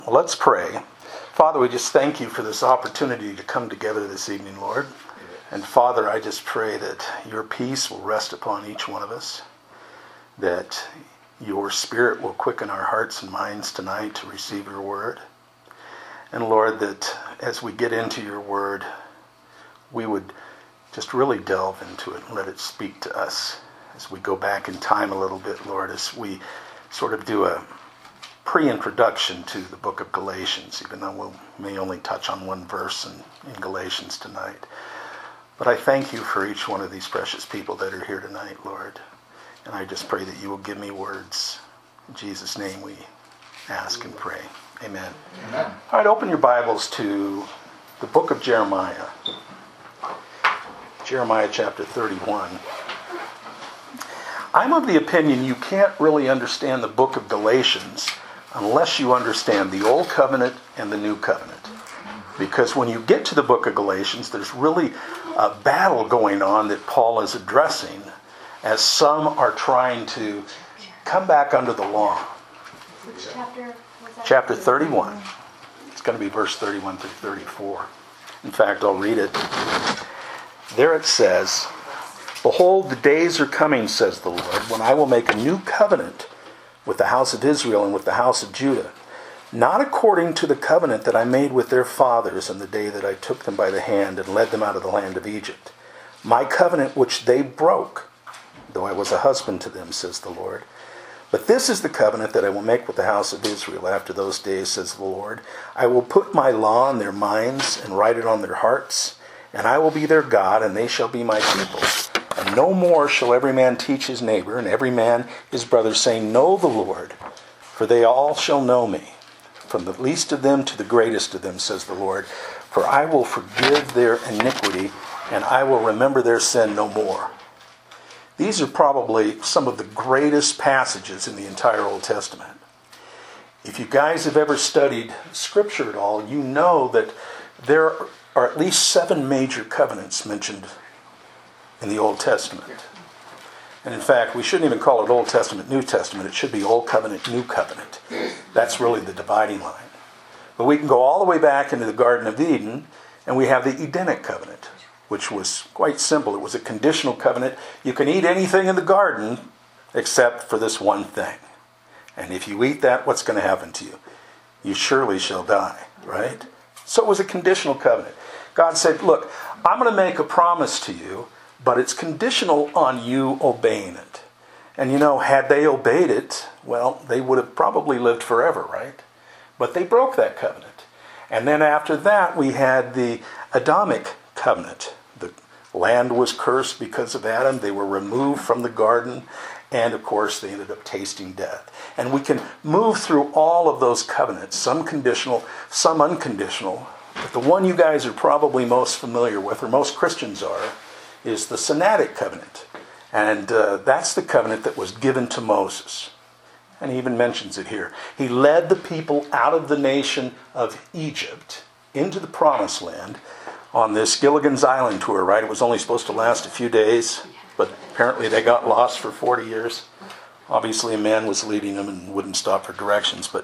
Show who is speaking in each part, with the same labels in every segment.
Speaker 1: Well, let's pray. Father, we just thank you for this opportunity to come together this evening, Lord. And Father, I just pray that your peace will rest upon each one of us, that your Spirit will quicken our hearts and minds tonight to receive your word. And Lord, that as we get into your word, we would just really delve into it and let it speak to us as we go back in time a little bit, Lord, as we sort of do a pre-introduction to the book of Galatians, even though we may only touch on one verse in Galatians tonight. But I thank you for each one of these precious people that are here tonight, Lord. And I just pray that you will give me words. In Jesus' name we ask and pray. Amen. Amen. All right, open your Bibles to the book of Jeremiah. Jeremiah chapter 31. I'm of the opinion you can't really understand the book of Galatians unless you understand the Old Covenant and the New Covenant. Because when you get to the book of Galatians, there's really a battle going on that Paul is addressing as some are trying to come back under the law.
Speaker 2: Which chapter was that?
Speaker 1: Chapter 31. It's going to be verse 31 through 34. In fact, I'll read it. There it says, "Behold, the days are coming, says the Lord, when I will make a new covenant with the house of Israel and with the house of Judah, not according to the covenant that I made with their fathers in the day that I took them by the hand and led them out of the land of Egypt. My covenant which they broke, though I was a husband to them, says the Lord. But this is the covenant that I will make with the house of Israel after those days, says the Lord. I will put my law in their minds and write it on their hearts, and I will be their God, and they shall be my people. And no more shall every man teach his neighbor, and every man his brother, saying, Know the Lord, for they all shall know me, from the least of them to the greatest of them, says the Lord. For I will forgive their iniquity, and I will remember their sin no more." These are probably some of the greatest passages in the entire Old Testament. If you guys have ever studied Scripture at all, you know that there are at least 7 major covenants mentioned in the Old Testament. And in fact, we shouldn't even call it Old Testament, New Testament. It should be Old Covenant, New Covenant. That's really the dividing line. But we can go all the way back into the Garden of Eden, and we have the Edenic covenant, which was quite simple. It was a conditional covenant. You can eat anything in the garden except for this one thing. And if you eat that, what's going to happen to you? You surely shall die, right? So it was a conditional covenant. God said, look, I'm going to make a promise to you, but it's conditional on you obeying it. And you know, had they obeyed it, well, they would have probably lived forever, right? But they broke that covenant. And then after that, we had the Adamic covenant. The land was cursed because of Adam. They were removed from the garden. And of course, they ended up tasting death. And we can move through all of those covenants, some conditional, some unconditional. But the one you guys are probably most familiar with, or most Christians are, is the Sinaitic covenant. And that's the covenant that was given to Moses. And he even mentions it here. He led the people out of the nation of Egypt into the promised land on this Gilligan's Island tour, right? It was only supposed to last a few days, but apparently they got lost for 40 years. Obviously a man was leading them and wouldn't stop for directions, but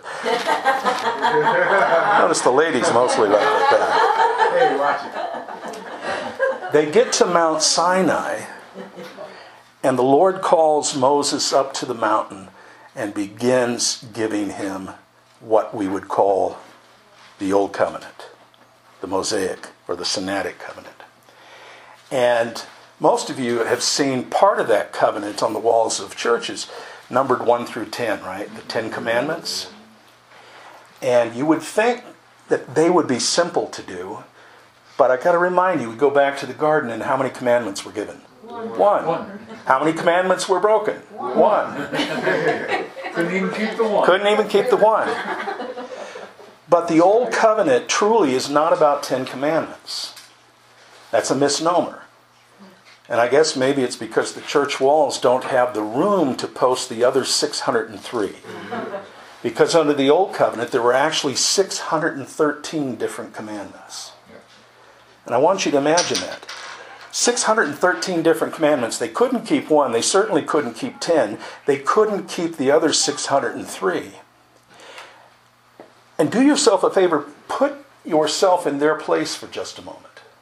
Speaker 1: notice the ladies mostly like that.
Speaker 3: Hey, watch it.
Speaker 1: They get to Mount Sinai, and the Lord calls Moses up to the mountain and begins giving him what we would call the Old Covenant, the Mosaic or the Sinaitic covenant. And most of you have seen part of that covenant on the walls of churches, numbered 1 through 10, right? The 10 Commandments. And you would think that they would be simple to do, but I got to remind you, we go back to the garden, and how many commandments were given? One. How many commandments were broken? One.
Speaker 3: Couldn't even keep the one.
Speaker 1: Couldn't even keep the one. But the Old Covenant truly is not about 10 commandments. That's a misnomer. And I guess maybe it's because the church walls don't have the room to post the other 603. Because under the Old Covenant, there were actually 613 different commandments. And I want you to imagine that. 613 different commandments. They couldn't keep one. They certainly couldn't keep 10. They couldn't keep the other 603. And do yourself a favor, put yourself in their place for just a moment.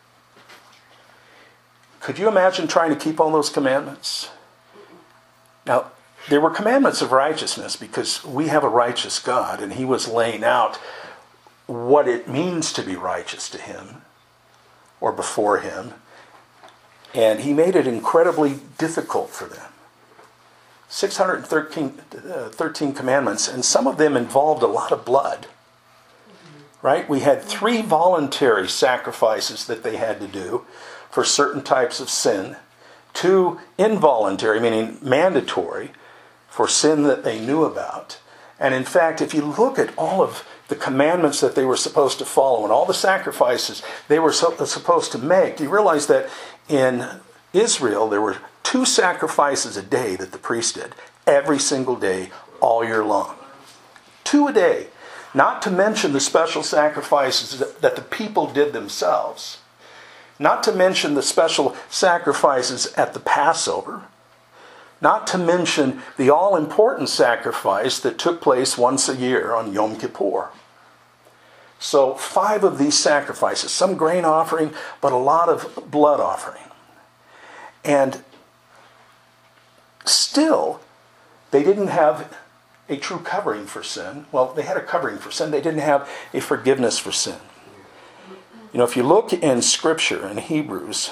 Speaker 1: Could you imagine trying to keep all those commandments? Now, there were commandments of righteousness because we have a righteous God, and he was laying out what it means to be righteous to him or before him. And he made it incredibly difficult for them. 613 commandments, and some of them involved a lot of blood. Right? We had 3 voluntary sacrifices that they had to do for certain types of sin. 2 involuntary, meaning mandatory, for sin that they knew about. And in fact, if you look at all of the commandments that they were supposed to follow and all the sacrifices they were supposed to make, you realize that in Israel there were 2 sacrifices a day that the priest did, every single day, all year long. 2 a day. Not to mention the special sacrifices that the people did themselves. Not to mention the special sacrifices at the Passover. Not to mention the all-important sacrifice that took place once a year on Yom Kippur. So 5 of these sacrifices, some grain offering, but a lot of blood offering. And still, they didn't have a true covering for sin. Well, they had a covering for sin. They didn't have a forgiveness for sin. You know, if you look in Scripture, in Hebrews,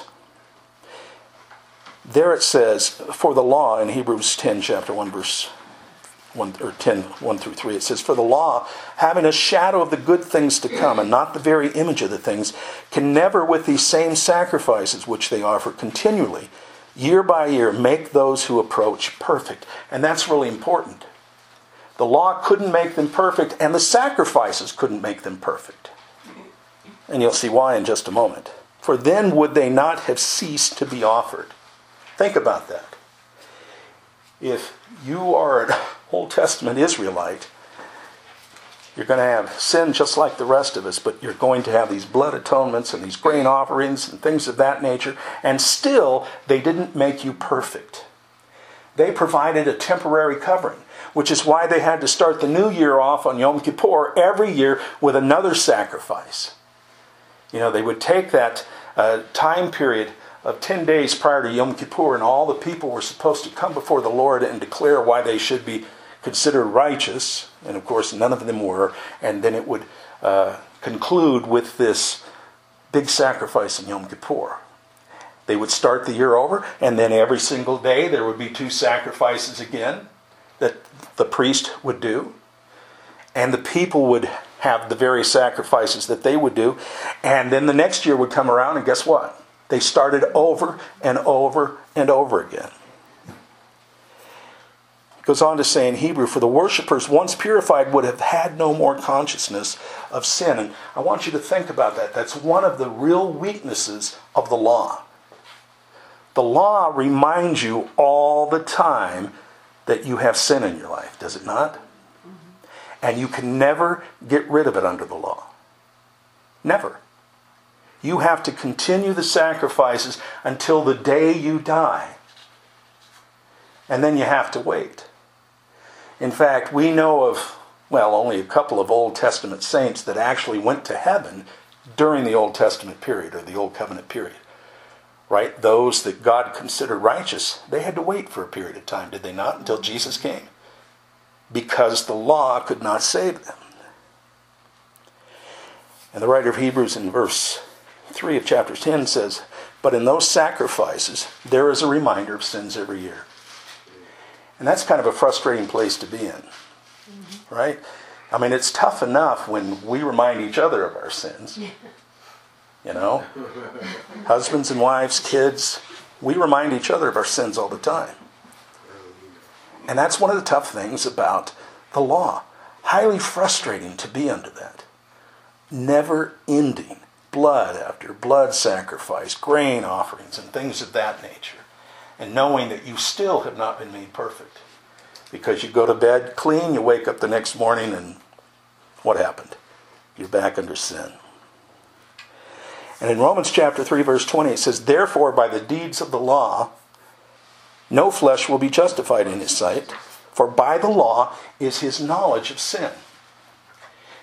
Speaker 1: there it says, for the law, in Hebrews 10, chapter 1, verse 1, or 10, 1 through 3, it says, for the law, having a shadow of the good things to come, and not the very image of the things, can never with these same sacrifices which they offer continually, year by year, make those who approach perfect. And that's really important. The law couldn't make them perfect, and the sacrifices couldn't make them perfect. And you'll see why in just a moment. For then would they not have ceased to be offered. Think about that. If you are an Old Testament Israelite, you're going to have sin just like the rest of us, but you're going to have these blood atonements and these grain offerings and things of that nature, and still they didn't make you perfect. They provided a temporary covering, which is why they had to start the new year off on Yom Kippur every year with another sacrifice. You know, they would take that time period of 10 days prior to Yom Kippur, and all the people were supposed to come before the Lord and declare why they should be considered righteous. And of course, none of them were. And then it would conclude with this big sacrifice in Yom Kippur. They would start the year over, and then every single day there would be 2 sacrifices again that the priest would do. And the people would have the various sacrifices that they would do. And then the next year would come around, and guess what? They started over and over and over again. It goes on to say in Hebrew, for the worshipers once purified would have had no more consciousness of sin. And I want you to think about that. That's one of the real weaknesses of the law. The law reminds you all the time that you have sin in your life, does it not? And you can never get rid of it under the law. Never. You have to continue the sacrifices until the day you die. And then you have to wait. In fact, we know of, well, only a couple of Old Testament saints that actually went to heaven during the Old Testament period, or the Old Covenant period. Right? Those that God considered righteous, they had to wait for a period of time, did they not? Until Jesus came. Because the law could not save them. And the writer of Hebrews in verse 3 of chapter 10 says, but in those sacrifices, there is a reminder of sins every year. And that's kind of a frustrating place to be in. Right? I mean, it's tough enough when we remind each other of our sins. You know? Husbands and wives, kids, we remind each other of our sins all the time. And that's one of the tough things about the law. Highly frustrating to be under that. Never ending. Blood after blood sacrifice, grain offerings, and things of that nature. And knowing that you still have not been made perfect. Because you go to bed clean, you wake up the next morning, and what happened? You're back under sin. And in Romans chapter 3, verse 20, it says, therefore, by the deeds of the law, no flesh will be justified in his sight, for by the law is his knowledge of sin.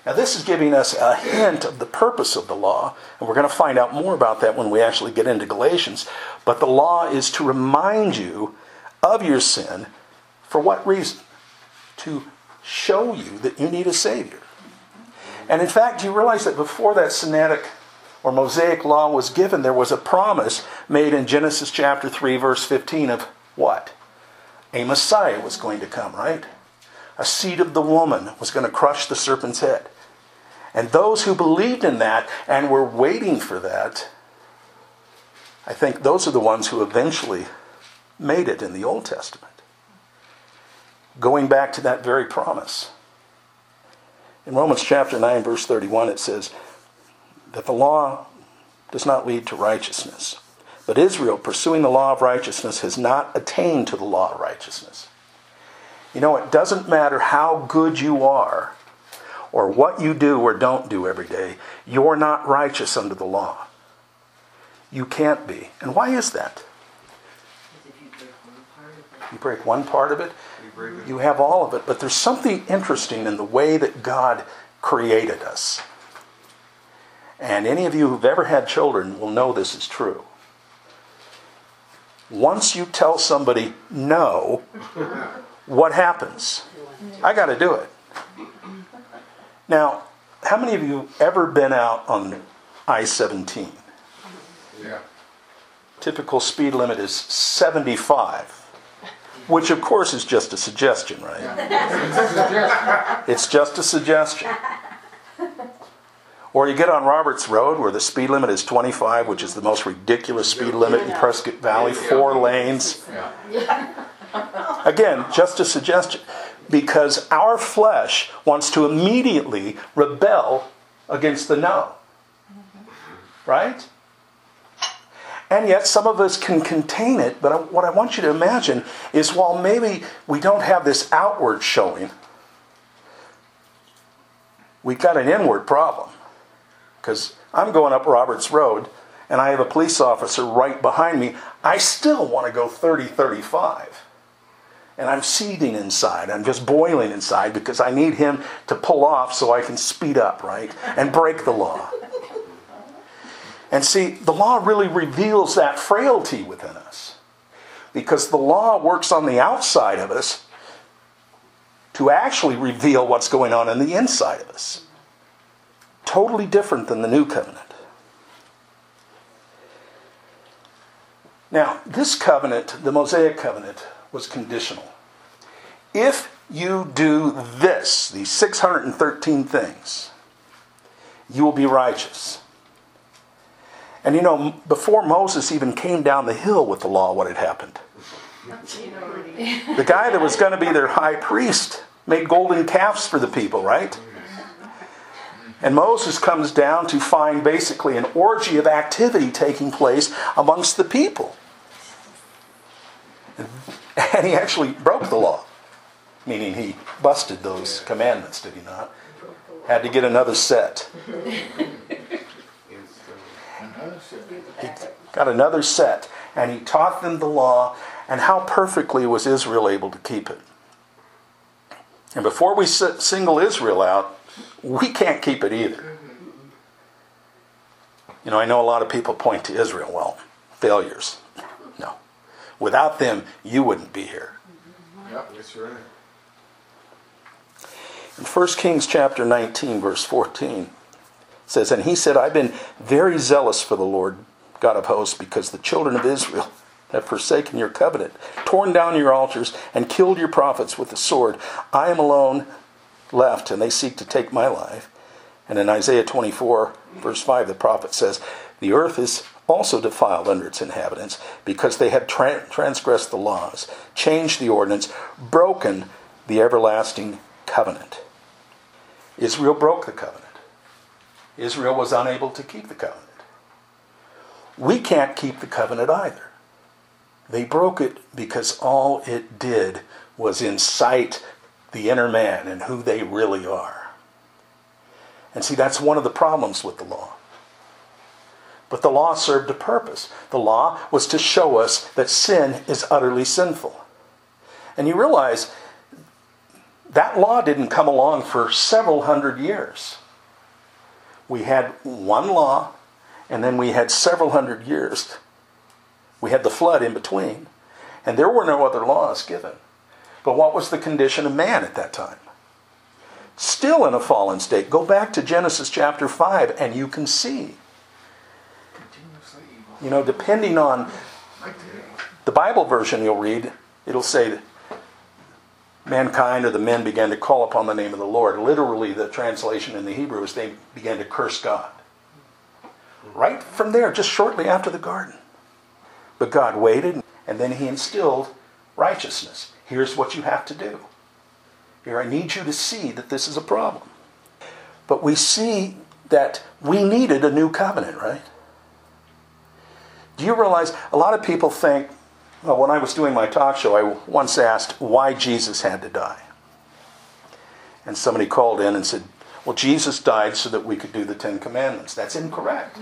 Speaker 1: Now this is giving us a hint of the purpose of the law, and we're going to find out more about that when we actually get into Galatians. But the law is to remind you of your sin. For what reason? To show you that you need a Savior. And in fact, you realize that before that Sinaitic or Mosaic law was given, there was a promise made in Genesis chapter 3, verse 15 of what? A Messiah was going to come, right? A seed of the woman was going to crush the serpent's head. And those who believed in that and were waiting for that, I think those are the ones who eventually made it in the Old Testament. Going back to that very promise. In Romans chapter 9, verse 31, it says that the law does not lead to righteousness. But Israel, pursuing the law of righteousness, has not attained to the law of righteousness. You know, it doesn't matter how good you are or what you do or don't do every day. You're not righteous under the law. You can't be. And why is that? You break one part of it, you have all of it. But there's something interesting in the way that God created us. And any of you who've ever had children will know this is true. Once you tell somebody no, what happens? I got to do it. Now, how many of you ever been out on I-17?
Speaker 3: Yeah.
Speaker 1: Typical speed limit is 75, which of course is just a suggestion, right? It's just a suggestion. Or you get on Roberts Road where the speed limit is 25, which is the most ridiculous speed limit in Prescott Valley, 4 lanes. Again, just a suggestion. Because our flesh wants to immediately rebel against the no. Right? And yet some of us can contain it, but what I want you to imagine is while maybe we don't have this outward showing, we've got an inward problem. Because I'm going up Roberts Road and I have a police officer right behind me. I still want to go 30, 35. And I'm seething inside. I'm just boiling inside because I need him to pull off so I can speed up, right? And break the law. And see, the law really reveals that frailty within us. Because the law works on the outside of us to actually reveal what's going on in the inside of us. Totally different than the new covenant. Now, this covenant, the Mosaic covenant, was conditional. If you do this, these 613 things, you will be righteous. And you know, before Moses even came down the hill with the law, what had happened? The guy that was going to be their high priest made golden calves for the people, right? And Moses comes down to find basically an orgy of activity taking place amongst the people. And he actually broke the law. Meaning he busted those commandments, did he not? Had to get another set. He got another set. And he taught them the law. And how perfectly was Israel able to keep it? And before we single Israel out, we can't keep it either. You know, I know a lot of people point to Israel. Well, failures. No. Without them, you wouldn't be here.
Speaker 3: Yep, that's right.
Speaker 1: In 1 Kings chapter 19, verse 14, it says, And he said, I've been very zealous for the Lord God of hosts, because the children of Israel have forsaken your covenant, torn down your altars, and killed your prophets with the sword. I am alone left, and they seek to take my life. And in Isaiah 24, verse 5, the prophet says, The earth is also defiled under its inhabitants, because they had transgressed the laws, changed the ordinance, broken the everlasting covenant. Israel broke the covenant. Israel was unable to keep the covenant. We can't keep the covenant either. They broke it because all it did was incite the inner man and who they really are. And see, that's one of the problems with the law. But the law served a purpose. The law was to show us that sin is utterly sinful. And you realize that law didn't come along for several hundred years. We had one law, and then we had several hundred years. We had the flood in between, and there were no other laws given. But what was the condition of man at that time? Still in a fallen state. Go back to Genesis chapter 5, and you can see.
Speaker 3: Continuously evil.
Speaker 1: You know, depending on the Bible version you'll read, it'll say that mankind or the men began to call upon the name of the Lord. Literally, the translation in the Hebrew is they began to curse God. Right from there, just shortly after the garden. But God waited, and then he instilled righteousness. Here's what you have to do. Here, I need you to see that this is a problem. But we see that we needed a new covenant, right? Do you realize a lot of people think, well, when I was doing my talk show, I once asked why Jesus had to die. And somebody called in and said, well, Jesus died so that we could do the Ten Commandments. That's incorrect.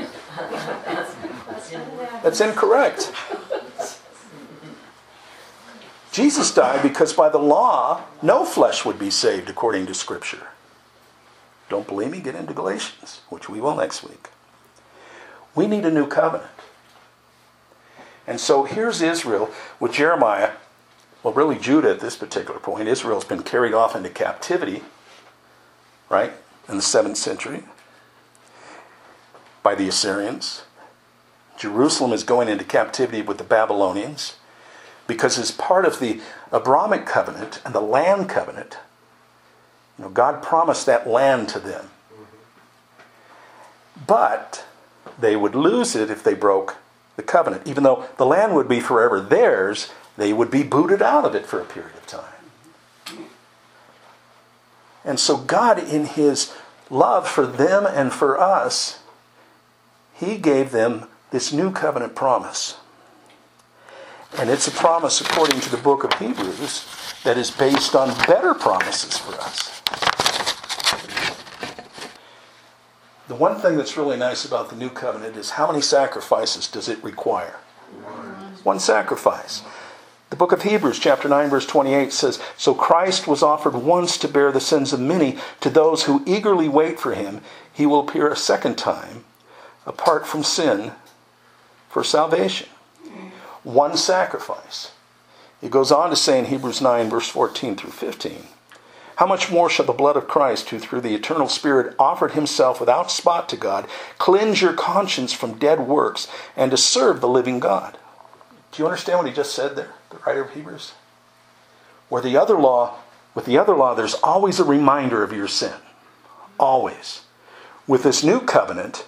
Speaker 1: That's incorrect. Jesus died because by the law, no flesh would be saved according to Scripture. Don't believe me? Get into Galatians, which we will next week. We need a new covenant. And so here's Israel with Jeremiah. Well, really Judah at this particular point. Israel's been carried off into captivity, right, in the 7th century by the Assyrians. Jerusalem is going into captivity with the Babylonians because as part of the Abrahamic covenant and the land covenant, you know, God promised that land to them. But they would lose it if they broke the covenant. Even though the land would be forever theirs, they would be booted out of it for a period of time. And so God, in his love for them and for us, he gave them this new covenant promise. And it's a promise, according to the book of Hebrews, that is based on better promises for us. The one thing that's really nice about the new covenant is how many sacrifices does it require? One sacrifice. The book of Hebrews, chapter 9, verse 28 says, so Christ was offered once to bear the sins of many. To those who eagerly wait for him, he will appear a second time, apart from sin, for salvation. One sacrifice. It goes on to say in Hebrews 9, verse 14 through 15, how much more shall the blood of Christ, who through the eternal Spirit offered himself without spot to God, cleanse your conscience from dead works and to serve the living God? Do you understand what he just said there, the writer of Hebrews? With the other law, there's always a reminder of your sin. Always. With this new covenant,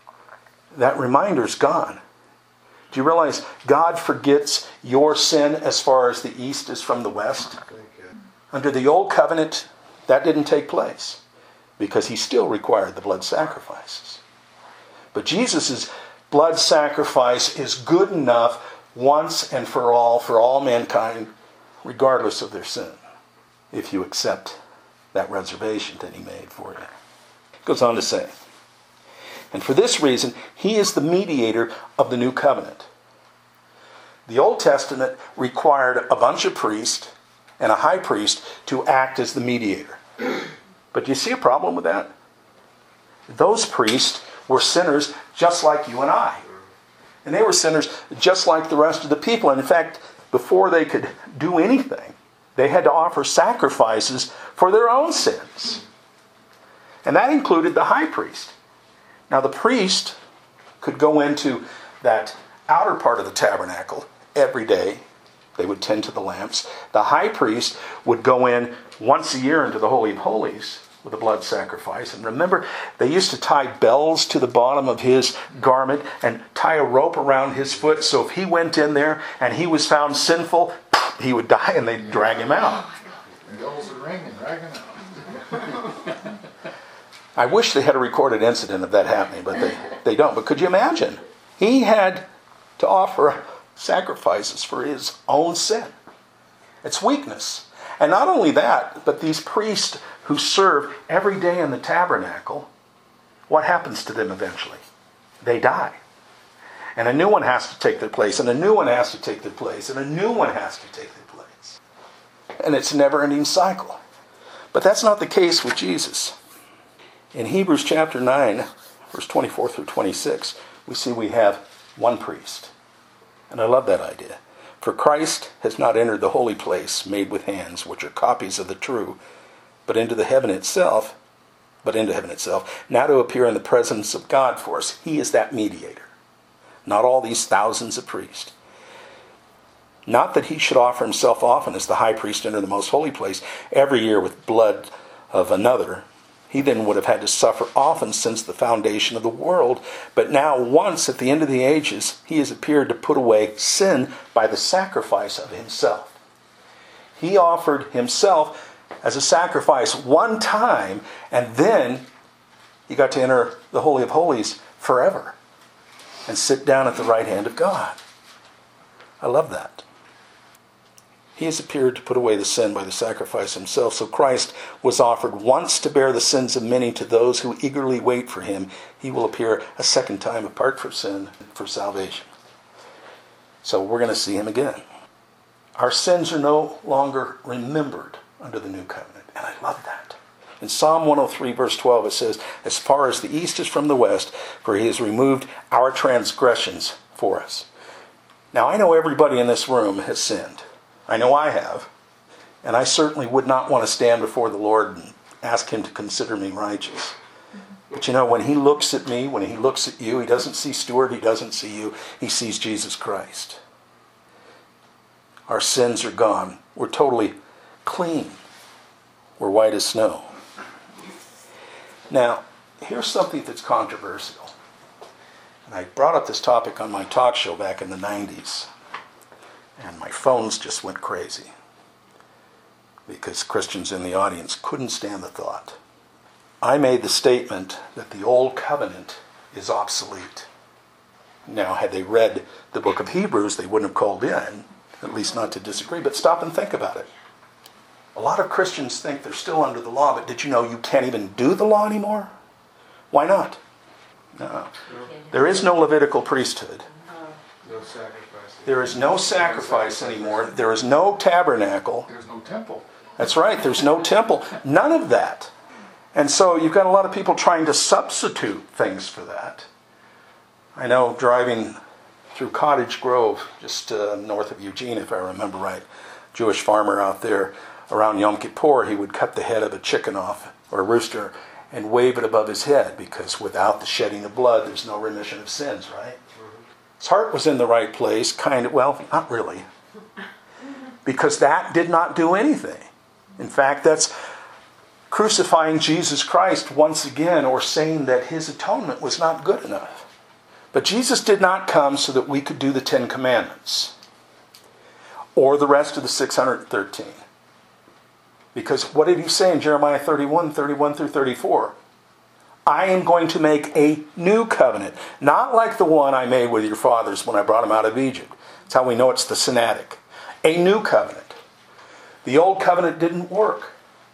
Speaker 1: that reminder's gone. Do you realize God forgets your sin as far as the east is from the west? Under the old covenant, that didn't take place because he still required the blood sacrifices. But Jesus' blood sacrifice is good enough once and for all mankind, regardless of their sin, if you accept that reservation that he made for you. It goes on to say, and for this reason, he is the mediator of the new covenant. The Old Testament required a bunch of priests and a high priest to act as the mediator. But do you see a problem with that? Those priests were sinners just like you and I. And they were sinners just like the rest of the people. And in fact, before they could do anything, they had to offer sacrifices for their own sins. And that included the high priest. Now the priest could go into that outer part of the tabernacle every day. They would tend to the lamps. The high priest would go in once a year into the Holy of Holies with a blood sacrifice. And remember, they used to tie bells to the bottom of his garment and tie a rope around his foot. So if he went in there and he was found sinful, he would die and they'd drag him out.
Speaker 3: Bells are ringing, dragging out.
Speaker 1: I wish they had a recorded incident of that happening, but they don't. But could you imagine? He had to offer sacrifices for his own sin. It's weakness. And not only that, but these priests who serve every day in the tabernacle, what happens to them eventually? They die. And a new one has to take their place, and a new one has to take their place, and a new one has to take their place. And it's a never-ending cycle. But that's not the case with Jesus. In Hebrews chapter 9, verse 24 through 26, we see we have one priest. And I love that idea. For Christ has not entered the holy place made with hands, which are copies of the true, but into heaven itself, now to appear in the presence of God for us. He is that mediator. Not all these thousands of priests. Not that he should offer himself often as the high priest enter the most holy place every year with blood of another. He then would have had to suffer often since the foundation of the world. But now once at the end of the ages, he has appeared to put away sin by the sacrifice of himself. He offered himself as a sacrifice one time, and then he got to enter the Holy of Holies forever and sit down at the right hand of God. I love that. He has appeared to put away the sin by the sacrifice himself. So Christ was offered once to bear the sins of many. To those who eagerly wait for him, he will appear a second time apart from sin for salvation. So we're going to see him again. Our sins are no longer remembered under the new covenant. And I love that. In Psalm 103 verse 12 it says, as far as the east is from the west, for he has removed our transgressions for us. Now I know everybody in this room has sinned. I know I have. And I certainly would not want to stand before the Lord and ask him to consider me righteous. But you know, when he looks at me, when he looks at you, he doesn't see Stuart, he doesn't see you. He sees Jesus Christ. Our sins are gone. We're totally clean. We're white as snow. Now, here's something that's controversial. And I brought up this topic on my talk show back in the 90s. And my phones just went crazy because Christians in the audience couldn't stand the thought. I made the statement that the old covenant is obsolete. Now, had they read the book of Hebrews, they wouldn't have called in, at least not to disagree, but stop and think about it. A lot of Christians think they're still under the law, but did you know you can't even do the law anymore? Why not? No. There is no Levitical priesthood.
Speaker 3: No sacrifice.
Speaker 1: There is no sacrifice anymore. There is no tabernacle.
Speaker 3: There's no temple.
Speaker 1: That's right. There's no temple. None of that. And so you've got a lot of people trying to substitute things for that. I know driving through Cottage Grove, just north of Eugene, if I remember right, Jewish farmer out there, around Yom Kippur, he would cut the head of a chicken off, or a rooster, and wave it above his head, because without the shedding of blood, there's no remission of sins, right? His heart was in the right place, well, not really. Because that did not do anything. In fact, that's crucifying Jesus Christ once again, or saying that his atonement was not good enough. But Jesus did not come so that we could do the 10 Commandments, or the rest of the 613. Because what did he say in Jeremiah 31 through 34? I am going to make a new covenant, not like the one I made with your fathers when I brought them out of Egypt. That's how we know it's the Sinaitic. A new covenant. The old covenant didn't work.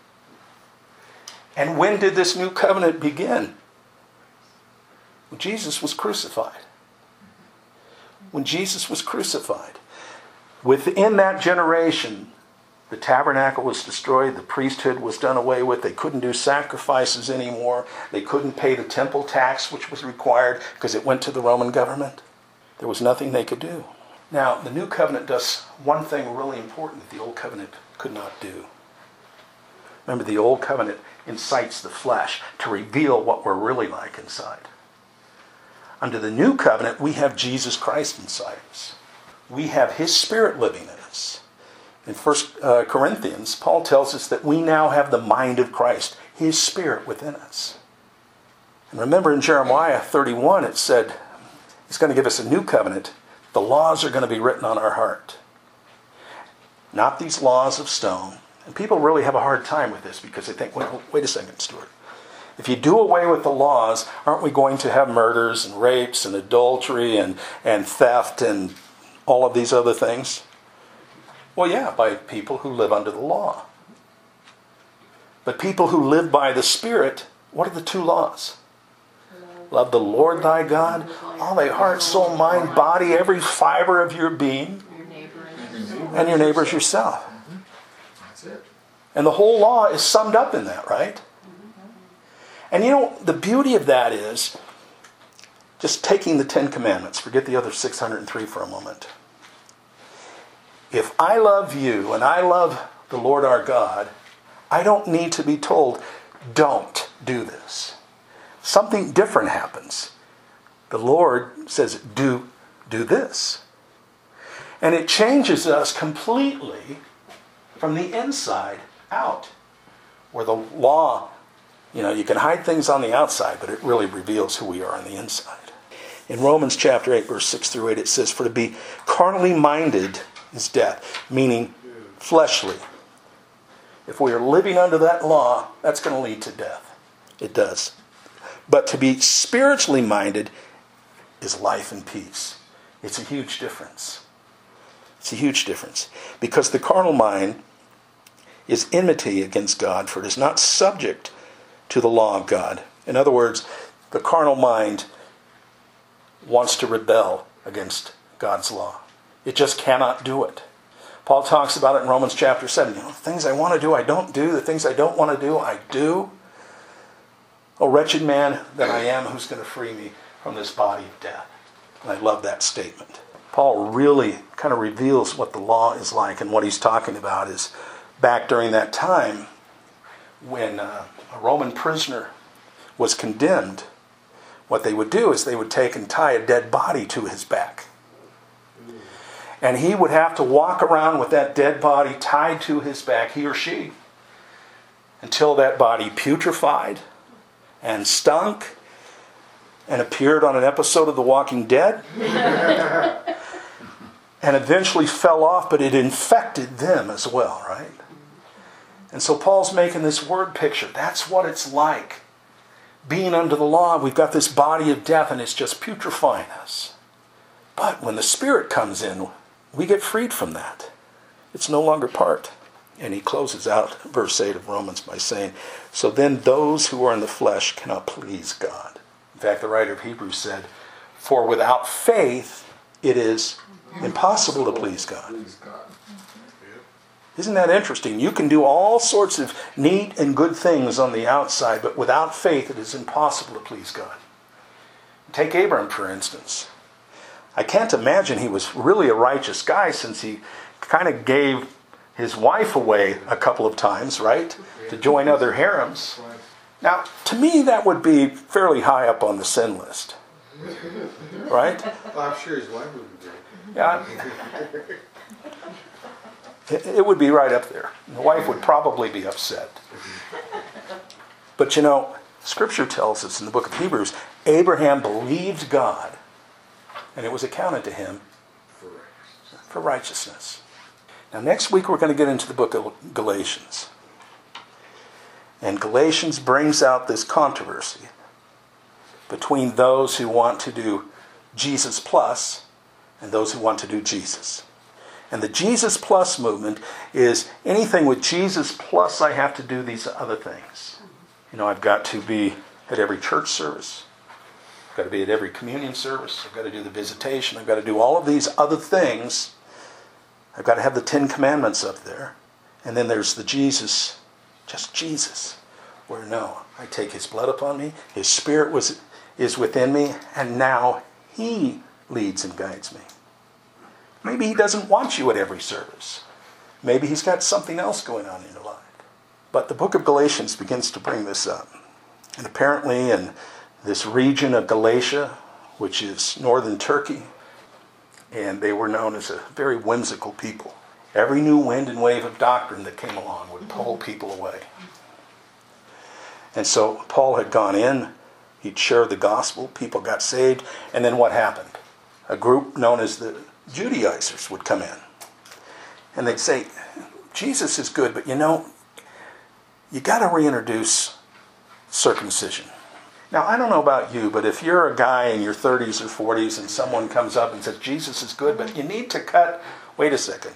Speaker 1: And when did this new covenant begin? When Jesus was crucified. When Jesus was crucified. Within that generation, the tabernacle was destroyed. The priesthood was done away with. They couldn't do sacrifices anymore. They couldn't pay the temple tax, which was required because it went to the Roman government. There was nothing they could do. Now, the new covenant does one thing really important that the old covenant could not do. Remember, the old covenant incites the flesh to reveal what we're really like inside. Under the new covenant, we have Jesus Christ inside us. We have his Spirit living in us. In 1 Corinthians, Paul tells us that we now have the mind of Christ, his Spirit within us. And remember in Jeremiah 31, it said, he's going to give us a new covenant. The laws are going to be written on our heart. Not these laws of stone. And people really have a hard time with this because they think, wait a second, Stuart. If you do away with the laws, aren't we going to have murders and rapes and adultery and theft and all of these other things? Well, yeah, by people who live under the law. But people who live by the Spirit, what are the two laws? Love the Lord thy God, all thy heart, soul, mind, body, every fiber of your being, and your neighbor as yourself.
Speaker 3: That's it.
Speaker 1: And the whole law is summed up in that, right? And you know, the beauty of that is just taking the 10 Commandments. Forget the other 603 for a moment. If I love you and I love the Lord our God, I don't need to be told, don't do this. Something different happens. The Lord says, do this. And it changes us completely from the inside out. Where the law, you can hide things on the outside, but it really reveals who we are on the inside. In Romans chapter 8, verse 6 through 8, it says, for to be carnally minded is death, meaning fleshly. If we are living under that law, that's going to lead to death. It does. But to be spiritually minded is life and peace. It's a huge difference. It's a huge difference. Because the carnal mind is enmity against God, for it is not subject to the law of God. In other words, the carnal mind wants to rebel against God's law. It just cannot do it. Paul talks about it in Romans chapter 7. The things I want to do, I don't do. The things I don't want to do, I do. O wretched man that I am, who's going to free me from this body of death? And I love that statement. Paul really kind of reveals what the law is like, and what he's talking about is back during that time when a Roman prisoner was condemned, what they would do is they would take and tie a dead body to his back. And he would have to walk around with that dead body tied to his back, he or she, until that body putrefied and stunk and appeared on an episode of The Walking Dead and eventually fell off, but it infected them as well, right? And so Paul's making this word picture. That's what it's like. Being under the law, we've got this body of death and it's just putrefying us. But when the Spirit comes in, we get freed from that. It's no longer part. And he closes out verse 8 of Romans by saying, so then those who are in the flesh cannot please God. In fact, the writer of Hebrews said, for without faith it is impossible to please God. Isn't that interesting? You can do all sorts of neat and good things on the outside, but without faith it is impossible to please God. Take Abraham, for instance. I can't imagine he was really a righteous guy, since he kind of gave his wife away a couple of times, right? To join other harems. Now, to me, that would be fairly high up on the sin list. Right?
Speaker 4: Well, I'm sure his wife would be.
Speaker 1: Yeah. It would be right up there. The wife would probably be upset. But Scripture tells us in the book of Hebrews, Abraham believed God, and it was accounted to him for righteousness. Now, next week we're going to get into the book of Galatians. And Galatians brings out this controversy between those who want to do Jesus plus and those who want to do Jesus. And the Jesus plus movement is anything with Jesus plus I have to do these other things. I've got to be at every church service. I've got to be at every communion service. I've got to do the visitation. I've got to do all of these other things. I've got to have the 10 Commandments up there. And then there's the Jesus, just Jesus. Where no, I take his blood upon me. His Spirit is within me. And now he leads and guides me. Maybe he doesn't want you at every service. Maybe he's got something else going on in your life. But the book of Galatians begins to bring this up. And apparently in this region of Galatia, which is northern Turkey, and they were known as a very whimsical people. Every new wind and wave of doctrine that came along would pull people away. And so Paul had gone in, he'd shared the gospel, people got saved, and then what happened? A group known as the Judaizers would come in. And they'd say, Jesus is good, but you got to reintroduce circumcision. Now, I don't know about you, but if you're a guy in your 30s or 40s and someone comes up and says, Jesus is good, but you need to cut... Wait a second.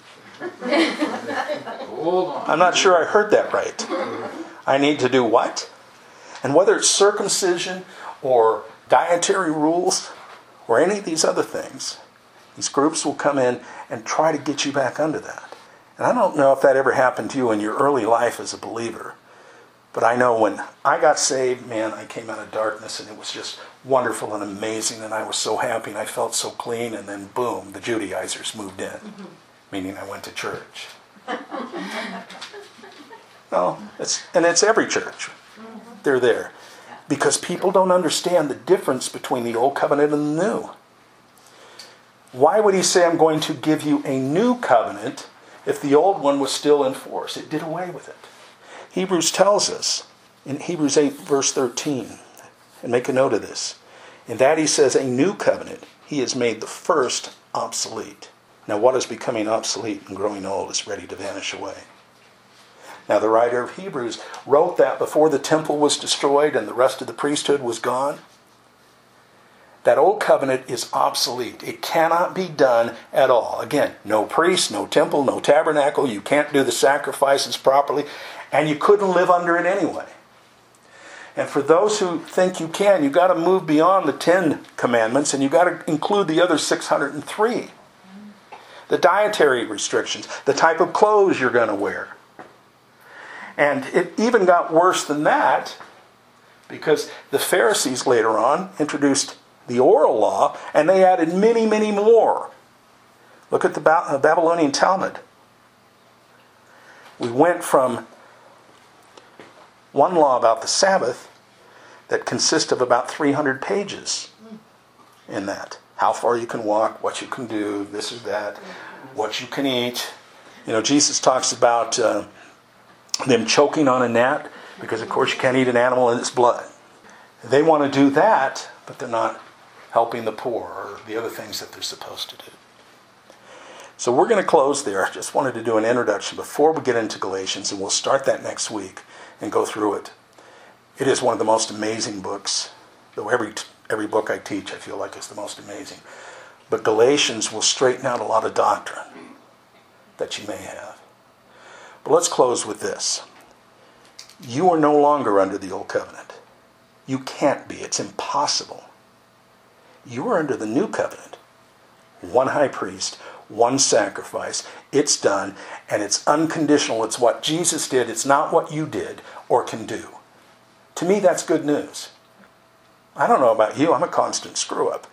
Speaker 3: Hold on.
Speaker 1: I'm not sure I heard that right. I need to do what? And whether it's circumcision or dietary rules or any of these other things, these groups will come in and try to get you back under that. And I don't know if that ever happened to you in your early life as a believer. But I know when I got saved, man, I came out of darkness and it was just wonderful and amazing. And I was so happy and I felt so clean. And then boom, the Judaizers moved in. Meaning I went to church. No, it's every church. They're there. Because people don't understand the difference between the old covenant and the new. Why would he say, I'm going to give you a new covenant if the old one was still in force? It did away with it. Hebrews tells us in Hebrews 8 verse 13, and make a note of this, in that he says a new covenant, he has made the first obsolete. Now what is becoming obsolete and growing old is ready to vanish away. Now the writer of Hebrews wrote that before the temple was destroyed and the rest of the priesthood was gone. That old covenant is obsolete. It cannot be done at all. Again, no priest, no temple, no tabernacle. You can't do the sacrifices properly. And you couldn't live under it anyway. And for those who think you can, you've got to move beyond the 10 commandments and you've got to include the other 603. The dietary restrictions, the type of clothes you're going to wear. And it even got worse than that because the Pharisees later on introduced the oral law and they added many, many more. Look at the Babylonian Talmud. We went from one law about the Sabbath that consists of about 300 pages in that. How far you can walk, what you can do, this or that, what you can eat. You know, Jesus talks about them choking on a gnat because, of course, you can't eat an animal in its blood. They want to do that, but they're not helping the poor or the other things that they're supposed to do. So we're going to close there. I just wanted to do an introduction before we get into Galatians, and we'll start that next week and go through it. It is one of the most amazing books, though every book I teach I feel like is the most amazing. But Galatians will straighten out a lot of doctrine that you may have. But let's close with this. You are no longer under the old covenant. You can't be. It's impossible. You are under the new covenant. One high priest, one sacrifice. It's done, and it's unconditional. It's what Jesus did. It's not what you did or can do. To me, that's good news. I don't know about you. I'm a constant screw-up.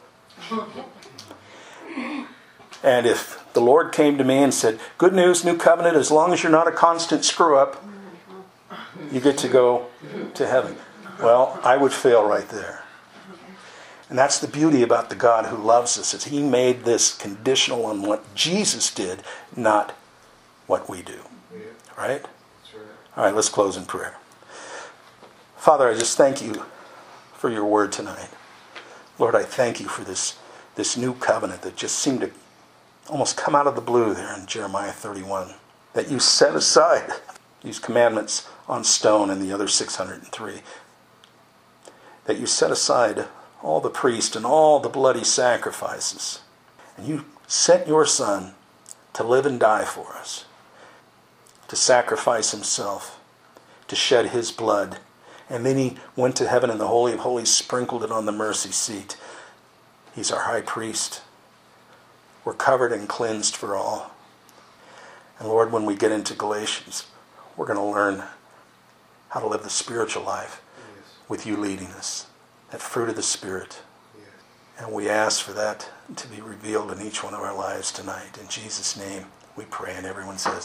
Speaker 1: And if the Lord came to me and said, good news, new covenant, as long as you're not a constant screw-up, you get to go to heaven. Well, I would fail right there. And that's the beauty about the God who loves us, is he made this conditional on what Jesus did, not what we do. Right? All right, let's close in prayer. Father, I just thank you for your word tonight. Lord, I thank you for this new covenant that just seemed to almost come out of the blue there in Jeremiah 31. That you set aside these commandments on stone and the other 603. That you set aside all the priests and all the bloody sacrifices. And you sent your Son to live and die for us. To sacrifice himself. To shed his blood. And then he went to heaven in the Holy of Holies, sprinkled it on the mercy seat. He's our high priest. We're covered and cleansed for all. And Lord, when we get into Galatians, we're going to learn how to live the spiritual life with you leading us. That fruit of the Spirit. And we ask for that to be revealed in each one of our lives tonight. In Jesus' name we pray. And everyone says,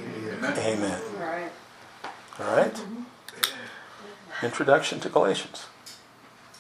Speaker 1: Amen. All right? Introduction to Galatians.